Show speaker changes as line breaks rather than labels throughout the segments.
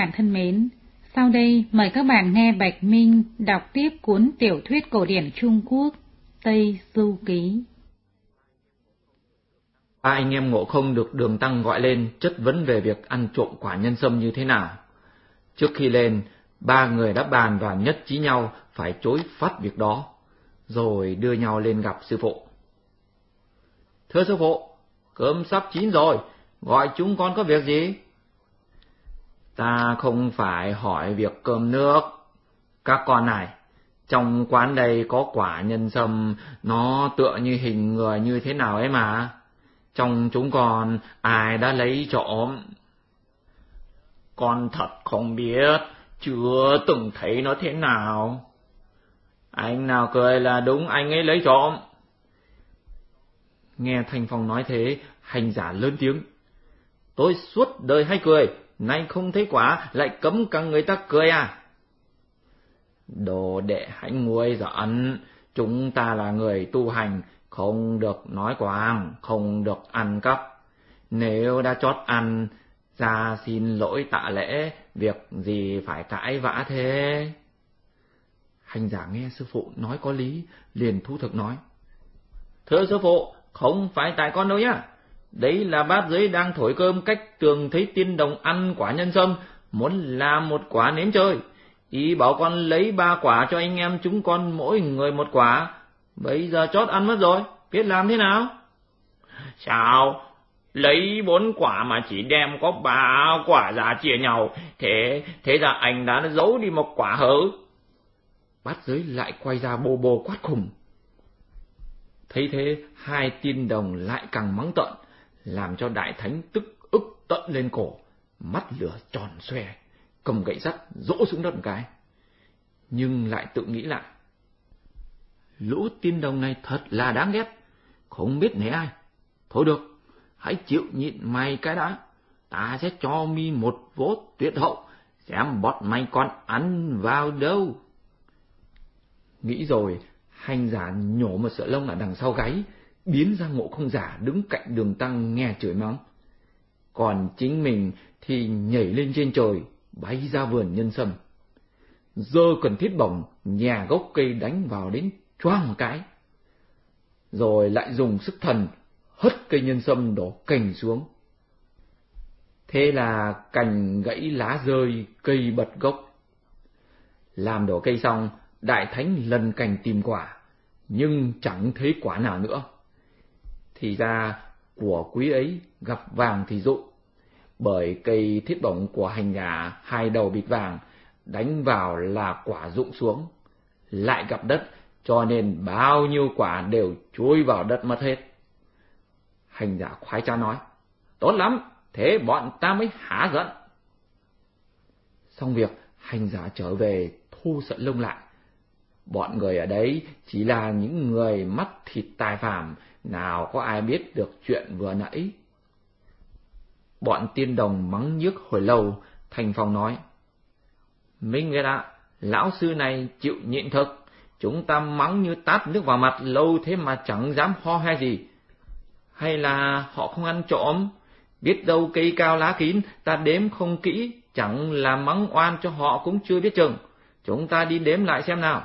bạn thân mến, sau đây mời các bạn nghe Bạch Minh đọc tiếp cuốn tiểu thuyết cổ điển Trung Quốc Tây Du Ký.
Ba anh em Ngộ Không được Đường Tăng gọi lên chất vấn về việc ăn trộm quả nhân sâm như thế nào. Trước khi lên, ba người đã bàn và nhất trí nhau phải chối phát việc đó, rồi đưa nhau lên gặp sư phụ. Thưa sư phụ, cơm sắp chín rồi, gọi chúng con có việc gì? Ta không phải hỏi việc cơm nước. Các con này, trong quán đây có quả nhân sâm, nó tựa như hình người như thế nào ấy mà. Trong chúng con, ai đã lấy trộm? Con thật không biết, chưa từng thấy nó thế nào. Anh nào cười là đúng anh ấy lấy trộm. Nghe Thanh Phong nói thế, hành giả lớn tiếng. Tôi suốt đời hay cười, nay không thấy quả, lại cấm cả người ta cười à? Đồ đệ hãnh nguôi giận, chúng ta là người tu hành, không được nói quàng, không được ăn cắp. Nếu đã chót ăn, ra xin lỗi tạ lễ, việc gì phải cãi vã thế? Hành giả nghe sư phụ nói có lý, liền thú thực nói. Thưa sư phụ, không phải tại con đâu nhá. Đấy là bát giới đang thổi cơm cách tường thấy tiên đồng ăn quả nhân sâm, muốn làm một quả nếm chơi. Ý bảo con lấy 3 quả cho anh em chúng con mỗi người 1 quả. Bây giờ chót ăn mất rồi, biết làm thế nào? Sao? Lấy 4 quả mà chỉ đem có 3 quả ra chia nhau, thế ra anh đã giấu đi 1 quả hử? Bát giới lại quay ra bô bô quát khùng. Thấy thế, 2 tiên đồng lại càng mắng tợn, làm cho đại thánh tức ức tận lên cổ, mắt lửa tròn xoe, cầm gậy sắt dỗ xuống đất một cái. Nhưng lại tự nghĩ lại, lũ tiên đồng này thật là đáng ghét, không biết nể ai. Thôi được, hãy chịu nhịn mày cái đã, ta sẽ cho mi một vố tuyệt hậu, xem bọt mày còn ăn vào đâu. Nghĩ rồi, hành giả nhổ một sợi lông ở đằng sau gáy, biến ra Ngộ Không giả đứng cạnh Đường Tăng nghe chửi mắng. Còn chính mình thì nhảy lên trên trời, bay ra vườn nhân sâm, giơ cần thiết bổng nhả gốc cây đánh vào đến choang một cái, rồi lại dùng sức thần hất cây nhân sâm đổ cành xuống. Thế là cành gãy lá rơi, cây bật gốc. Làm đổ cây xong, đại thánh lần cành tìm quả, nhưng chẳng thấy quả nào nữa. Thì ra của quý ấy gặp vàng thì dụ, bởi cây thiết bổng của hành giả 2 đầu bịt vàng đánh vào là quả rụng xuống, lại gặp đất, cho nên bao nhiêu quả đều trôi vào đất mất hết. Hành giả khoái trá nói, tốt lắm, thế bọn ta mới hả giận. Xong việc, hành giả trở về thu sợi lông lại. Bọn người ở đấy chỉ là những người mắt thịt tài phàm, nào có ai biết được chuyện vừa nãy. Bọn tiên đồng mắng nhiếc hồi lâu, Thanh Phong nói, Minh Nguyệt ạ, lão sư này chịu nhịn thực, chúng ta mắng như tát nước vào mặt lâu thế mà chẳng dám ho hay gì. Hay là họ không ăn trộm, biết đâu cây cao lá kín, ta đếm không kỹ, chẳng là mắng oan cho họ cũng chưa biết chừng. Chúng ta đi đếm lại xem nào.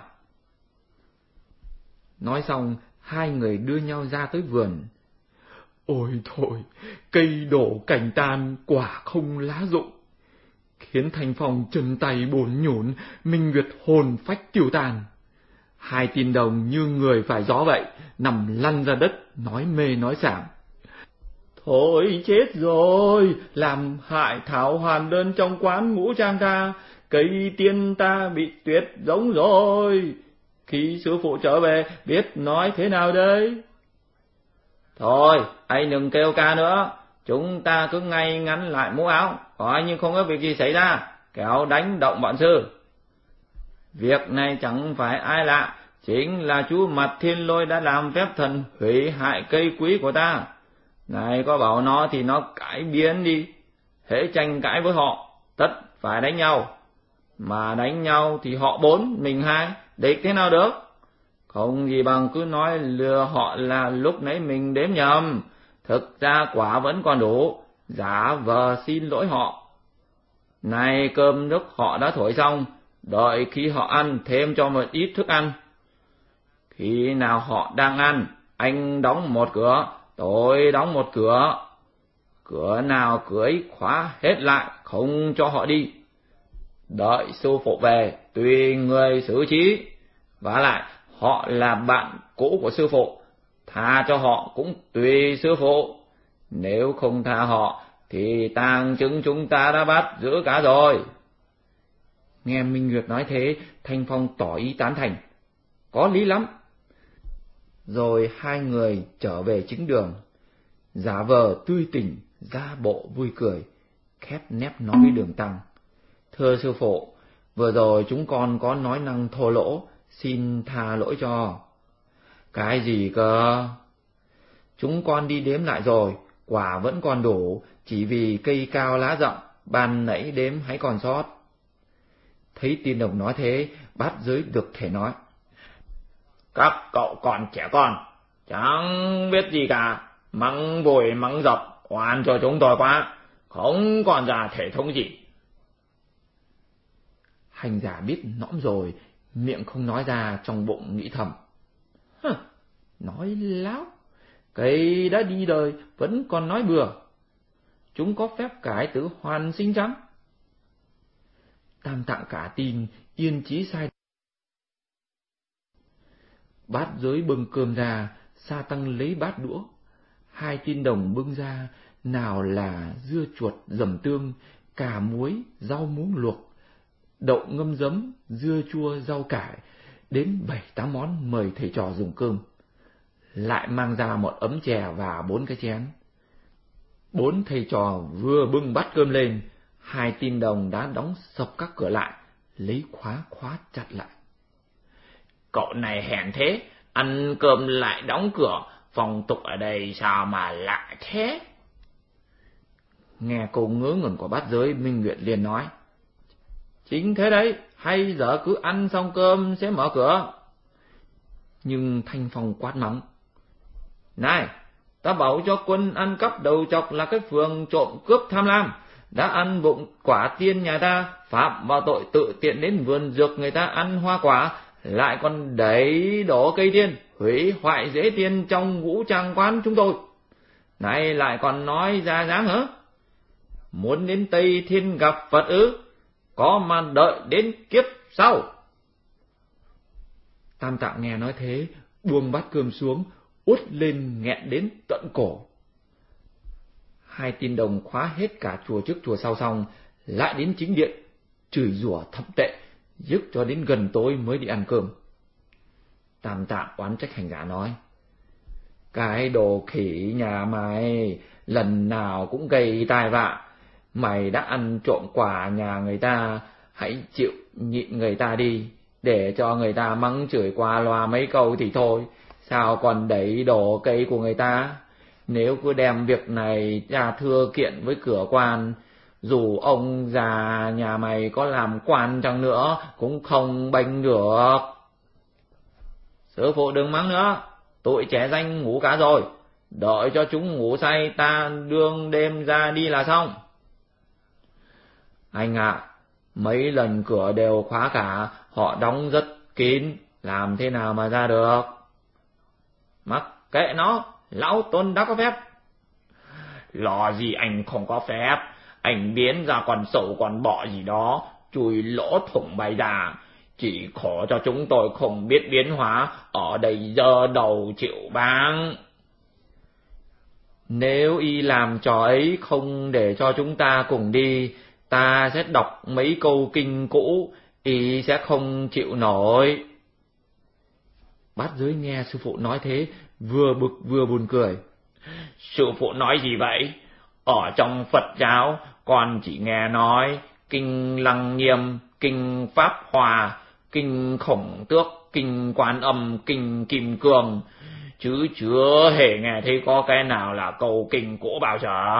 Nói xong, 2 người đưa nhau ra tới vườn. Ôi thôi, cây đổ cành tan, quả không lá rụng, khiến Thanh Phong chân tay bồn nhũn, Minh Nguyệt hồn phách tiêu tan. 2 tiên đồng như người phải gió vậy, nằm lăn ra đất, nói mê nói sảng. Thôi chết rồi, làm hại thảo hoàn đơn trong quán ngũ trang ta, cây tiên ta bị tuyệt giống rồi. Khi sư phụ trở về, biết nói thế nào đây? Thôi, anh đừng kêu ca nữa, chúng ta cứ ngay ngắn lại mũ áo, coi như không có việc gì xảy ra, kéo đánh động bọn sư. Việc này chẳng phải ai lạ, chính là chú Mặt Thiên Lôi đã làm phép thần hủy hại cây quý của ta. Này có bảo nó thì nó cãi biến đi, hễ tranh cãi với họ, tất phải đánh nhau. Mà đánh nhau thì họ 4, mình 2, địch thế nào được? Không gì bằng cứ nói lừa họ là lúc nãy mình đếm nhầm, thực ra quả vẫn còn đủ, giả vờ xin lỗi họ. Này cơm nước họ đã thổi xong, đợi khi họ ăn thêm cho một ít thức ăn. Khi nào họ đang ăn, anh đóng một cửa, tôi đóng một cửa. Cửa nào cửa ấy khóa hết lại, không cho họ đi. Đợi sư phụ về, tùy người xử trí. Vả lại, họ là bạn cũ của sư phụ, tha cho họ cũng tùy sư phụ. Nếu không tha họ, thì tang chứng chúng ta đã bắt giữ cả rồi. Nghe Minh Nguyệt nói thế, Thanh Phong tỏ ý tán thành. Có lý lắm. Rồi hai người trở về chính đường, giả vờ tươi tỉnh, ra bộ vui cười, khép nép nói với Đường Tăng. Thưa sư phụ, vừa rồi chúng con có nói năng thô lỗ, xin tha lỗi cho. Cái gì cơ? Chúng con đi đếm lại rồi, quả vẫn còn đủ, chỉ vì cây cao lá rộng, ban nãy đếm hãy còn sót. Thấy Tiên Đồng nói thế, Bát Giới được thể nói. Các cậu còn trẻ con, chẳng biết gì cả, mắng vội mắng dọc, oan cho chúng tôi quá, không còn ra thể thống gì. Hành giả biết nõm rồi, miệng không nói ra, trong bụng nghĩ thầm. Nói láo, cây đã đi đời vẫn còn nói bừa. Chúng có phép cải tử hoàn sinh chăng? Tam Tạng cả tin, yên chí sai. Bát Giới bưng cơm ra, Sa Tăng lấy bát đũa. Hai Tiên Đồng bưng ra, nào là dưa chuột dầm tương, cà muối, rau muống luộc, đậu ngâm giấm, dưa chua, rau cải, đến 7-8 món mời thầy trò dùng cơm. Lại mang ra một ấm chè và 4 cái chén. 4 thầy trò vừa bưng bát cơm lên, hai Tiên Đồng đã đóng sập các cửa lại, lấy khóa khóa chặt lại. Cậu này hèn thế, ăn cơm lại đóng cửa, phong tục ở đây sao mà lạ thế? Nghe câu ngớ ngẩn của Bát Giới, Minh Nguyệt liền nói. Chính thế đấy, hay giờ cứ ăn xong cơm sẽ mở cửa. Nhưng Thanh Phong quát mắng. Này, ta bảo cho quân ăn cắp đầu chọc là cái phường trộm cướp tham lam, đã ăn vụng quả tiên nhà ta, phạm vào tội tự tiện đến vườn dược người ta ăn hoa quả, lại còn đẩy đổ cây tiên, hủy hoại rễ tiên trong ngũ trang quán chúng tôi. Này lại còn nói ra dáng hả? Muốn đến Tây Thiên gặp Phật ư? Có mà đợi đến kiếp sau. Tam Tạng nghe nói thế, buông bát cơm xuống, út lên nghẹn đến tận cổ. Hai Tiên Đồng khóa hết cả chùa trước chùa sau xong, lại đến chính điện, chửi rủa thậm tệ, dứt cho đến gần tối mới đi ăn cơm. Tam Tạng oán trách hành giả nói. Cái đồ khỉ nhà mày, lần nào cũng gây tai vạ. Mày đã ăn trộm quả nhà người ta, hãy chịu nhịn người ta đi, để cho người ta mắng chửi qua loa mấy câu thì thôi, sao còn đẩy đổ cây của người ta? Nếu cứ đem việc này ra thưa kiện với cửa quan, dù ông già nhà mày có làm quan chăng nữa cũng không bênh được. Sư phụ đừng mắng nữa, tụi trẻ danh ngủ cả rồi, đợi cho chúng ngủ say ta đương đêm ra đi là xong. Anh ạ, mấy lần cửa đều khóa cả, họ đóng rất kín, làm thế nào mà ra được? Mặc kệ nó, lão Tôn đã có phép. Lo gì anh không có phép, anh biến ra con sâu con bọ gì đó, chui lỗ thủng bay ra, chỉ khổ cho chúng tôi không biết biến hóa, ở đây giơ đầu chịu báng. Nếu y làm trò ấy không để cho chúng ta cùng đi, ta sẽ đọc mấy câu kinh cũ, y sẽ không chịu nổi. Bát Giới nghe sư phụ nói thế, vừa bực vừa buồn cười. Sư phụ nói gì vậy? Ở trong Phật giáo, con chỉ nghe nói kinh Lăng Nghiêm, kinh Pháp Hòa, kinh Khổng Tước, kinh Quan Âm, kinh Kim Cương, chứ chưa hề nghe thấy có cái nào là câu kinh cũ bao giờ.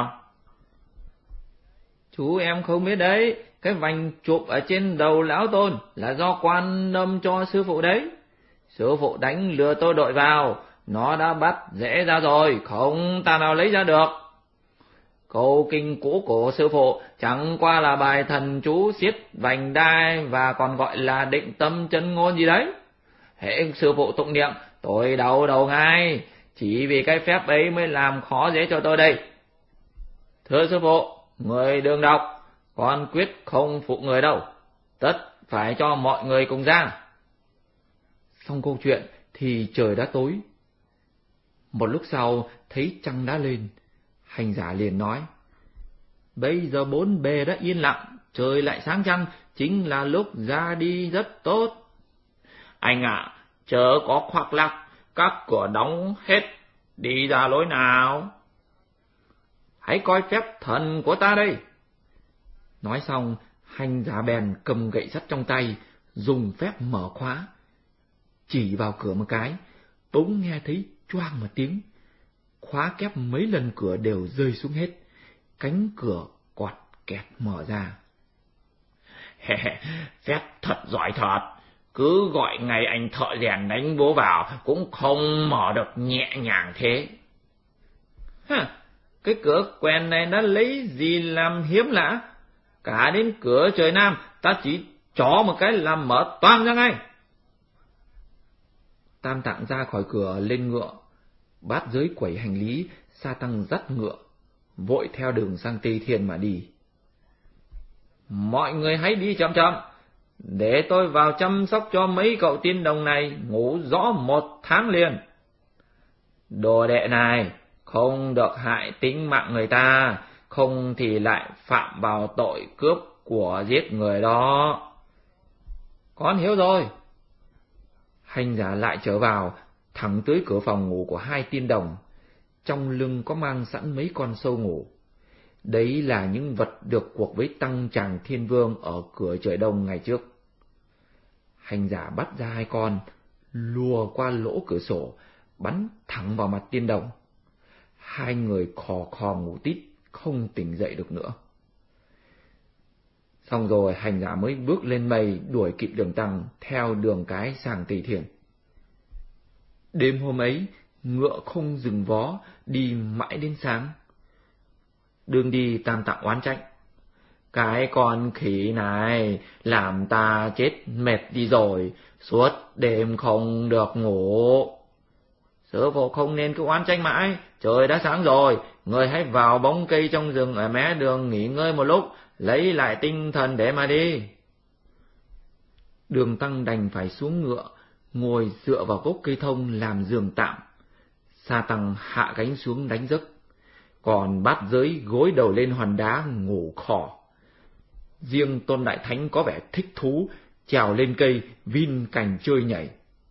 Chú em không biết đấy, cái vành chụp ở trên đầu lão Tôn là do Quan Âm cho sư phụ đấy. Sư phụ đánh lừa tôi đội vào, nó đã bắt dễ ra rồi, không ta nào lấy ra được. Câu kinh cũ của sư phụ chẳng qua là bài thần chú xiết vành đai và còn gọi là định tâm chân ngôn gì đấy. Hễ sư phụ tụng niệm, tôi đau đầu ngay, chỉ vì cái phép ấy mới làm khó dễ cho tôi đây. Thưa sư phụ, người đừng đọc, con quyết không phụ người đâu, tất phải cho mọi người cùng ra.
Xong câu chuyện thì trời đã tối. Một lúc sau thấy trăng đã lên, hành giả liền nói:
Bây giờ bốn bề đã yên lặng, trời lại sáng trăng, chính là lúc ra đi rất tốt. Anh ạ, chớ có khoác lác, các cửa đóng hết, đi ra lối nào? Hãy coi phép thần của ta đây.
Nói xong, hành giả bèn cầm gậy sắt trong tay, dùng phép mở khóa. Chỉ vào cửa một cái, bỗng nghe thấy choang một tiếng. Khóa kép mấy lần cửa đều rơi xuống hết, cánh cửa quạt kẹt mở ra.
Phép thật giỏi thật, cứ gọi ngày anh thợ rèn đánh búa vào cũng không mở được nhẹ nhàng thế. Cái cửa quen này đã lấy gì làm hiếm lạ, cả đến cửa trời Nam ta chỉ chó một cái làm mở toang ra ngay.
Tam Tạng ra khỏi cửa lên ngựa, Bát Giới quẩy hành lý, Sa Tăng dắt ngựa, vội theo đường sang Tây Thiên mà đi.
Mọi người hãy đi chậm chậm, để tôi vào chăm sóc cho mấy cậu tiên đồng này ngủ rõ 1 tháng liền. Đồ đệ này, không được hại tính mạng người ta, không thì lại phạm vào tội cướp của giết người đó. Con hiểu rồi.
Hành giả lại trở vào, thẳng tới cửa phòng ngủ của 2 tiên đồng. Trong lưng có mang sẵn mấy con sâu ngủ. Đấy là những vật được cuộc với Tăng Tràng Thiên Vương ở cửa trời Đông ngày trước. Hành giả bắt ra 2 con, lùa qua lỗ cửa sổ, bắn thẳng vào mặt tiên đồng. 2 người khò khò ngủ tít, không tỉnh dậy được nữa. Xong rồi hành giả mới bước lên mây đuổi kịp đường Tăng, theo đường cái sang Tây Thiên. Đêm hôm ấy, ngựa không dừng vó, đi mãi đến sáng. Đường đi Tam Tạng oán trách: Cái con khỉ này làm ta chết mệt đi rồi, suốt đêm không được ngủ. Sư phụ không nên cứ oán trách mãi, trời đã sáng rồi, người hãy vào bóng cây trong rừng ở mé đường nghỉ ngơi một lúc, lấy lại tinh thần để mà đi. Đường Tăng đành phải xuống ngựa, ngồi dựa vào gốc cây thông làm giường tạm. Sa Tăng hạ gánh xuống đánh giấc, còn Bát Giới gối đầu lên hòn đá ngủ khò. Riêng Tôn Đại Thánh có vẻ thích thú, trèo lên cây vin cành chơi nhảy.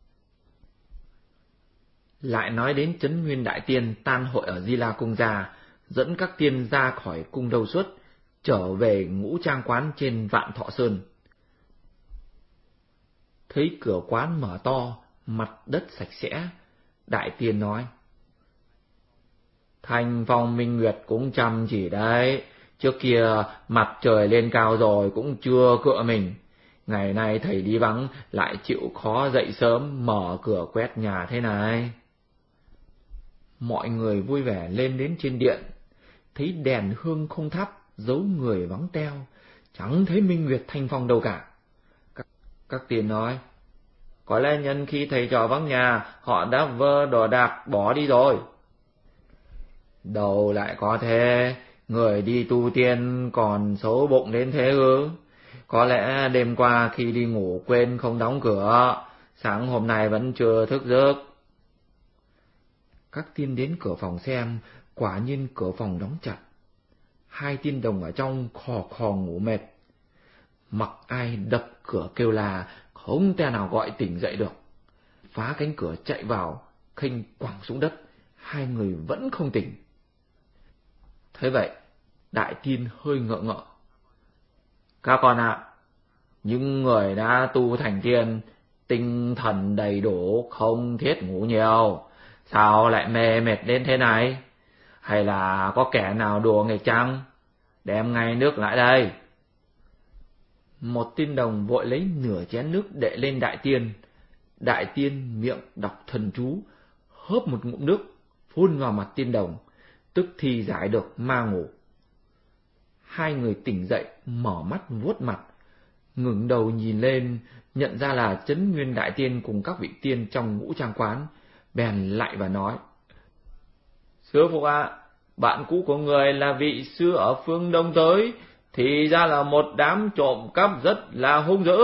Lại nói đến Trấn Nguyên Đại Tiên tan hội ở Di La Cung Gia, dẫn các tiên ra khỏi cung Đâu Xuất, trở về Ngũ Trang quán trên Vạn Thọ Sơn. Thấy cửa quán mở to, mặt đất sạch sẽ, Đại Tiên nói:
Thanh Phong Minh Nguyệt cũng chăm chỉ đấy, trước kia mặt trời lên cao rồi cũng chưa cựa mình. Ngày nay thầy đi vắng lại chịu khó dậy sớm mở cửa quét nhà thế này.
Mọi người vui vẻ lên đến trên điện, thấy đèn hương không thắp, dấu người vắng teo, chẳng thấy Minh Nguyệt Thanh Phong đâu cả.
Các tiên nói: Có lẽ nhân khi thầy trò vắng nhà, họ đã vơ đồ đạc bỏ đi rồi. Đâu lại có thế, người đi tu tiên còn xấu bụng đến thế ư? Có lẽ đêm qua khi đi ngủ quên không đóng cửa, sáng hôm nay vẫn chưa thức giấc.
Các tiên đến cửa phòng xem, quả nhiên cửa phòng đóng chặt. 2 tiên đồng ở trong khò khò ngủ mệt. Mặc ai đập cửa kêu là, không thể nào gọi tỉnh dậy được. Phá cánh cửa chạy vào, khênh quẳng xuống đất, 2 người vẫn không tỉnh. Thế vậy, Đại Tiên hơi ngợ ngợ:
Các con ạ, những người đã tu thành tiên, tinh thần đầy đủ, không thiết ngủ nhiều, sao lại mê mệt đến thế này? Hay là có kẻ nào đùa nghịch chăng? Đem ngay nước lại đây.
Một tiên đồng vội lấy nửa chén nước đệ lên Đại Tiên. Đại Tiên miệng đọc thần chú, hớp một ngụm nước, phun vào mặt tiên đồng, tức thì giải được ma ngủ, Hai người tỉnh dậy, mở mắt vuốt mặt, ngẩng đầu nhìn lên, nhận ra là Trấn Nguyên Đại Tiên cùng các vị tiên trong ngũ trang quán, bèn lại và nói:
Sư phụ ạ, bạn cũ của người là vị sư ở phương Đông tới, thì ra là một đám trộm cắp rất là hung dữ.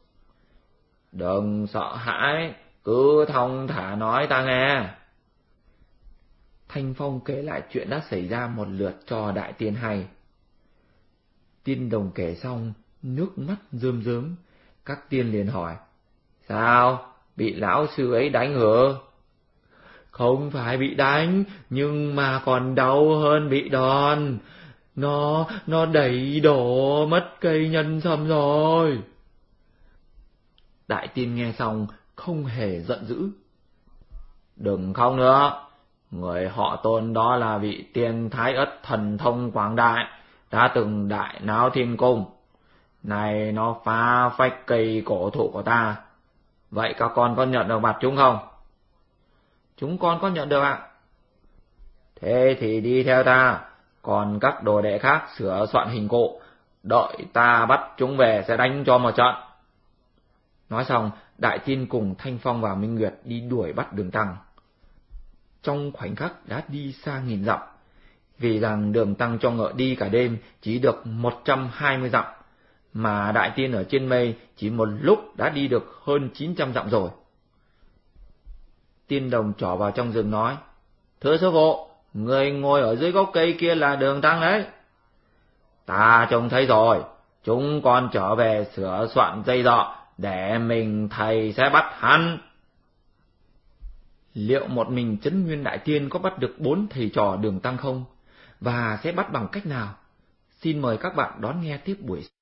Đừng sợ hãi, cứ thong thả nói ta nghe.
Thanh Phong kể lại chuyện đã xảy ra một lượt cho Đại Tiên hay. Tiên đồng kể xong, nước mắt rơm rớm, các tiên liền hỏi:
Sao, bị lão sư ấy đánh hả?
Không phải bị đánh, nhưng mà còn đau hơn bị đòn. Nó đẩy đổ mất cây nhân sâm rồi. Đại Tiên nghe xong không hề giận dữ.
Đừng khóc nữa, người họ Tôn đó là vị tiên Thái Ất thần thông quảng đại, đã từng đại náo thiên cung. Này nó phá phách cây cổ thụ của ta. Vậy các con có nhận được mặt chúng không?
Chúng con có nhận được ạ.
Thế thì đi theo ta, còn các đồ đệ khác sửa soạn hình cụ, đợi ta bắt chúng về sẽ đánh cho một trận.
Nói xong, Đại Tiên cùng Thanh Phong và Minh Nguyệt đi đuổi bắt Đường Tăng. Trong khoảnh khắc đã đi xa nghìn dặm, vì rằng Đường Tăng cho ngựa đi cả đêm chỉ được 120 dặm, mà Đại Tiên ở trên mây chỉ một lúc đã đi được hơn 900 dặm rồi. Tiên đồng trỏ vào trong rừng nói:
Thưa sư phụ, người ngồi ở dưới gốc cây kia là Đường Tăng đấy. Ta trông thấy rồi, chúng con trở về sửa soạn dây dọ, để mình thầy sẽ bắt hắn.
Liệu một mình Trấn Nguyên Đại Tiên có bắt được 4 thầy trò Đường Tăng không? Và sẽ bắt bằng cách nào? Xin mời các bạn đón nghe tiếp buổi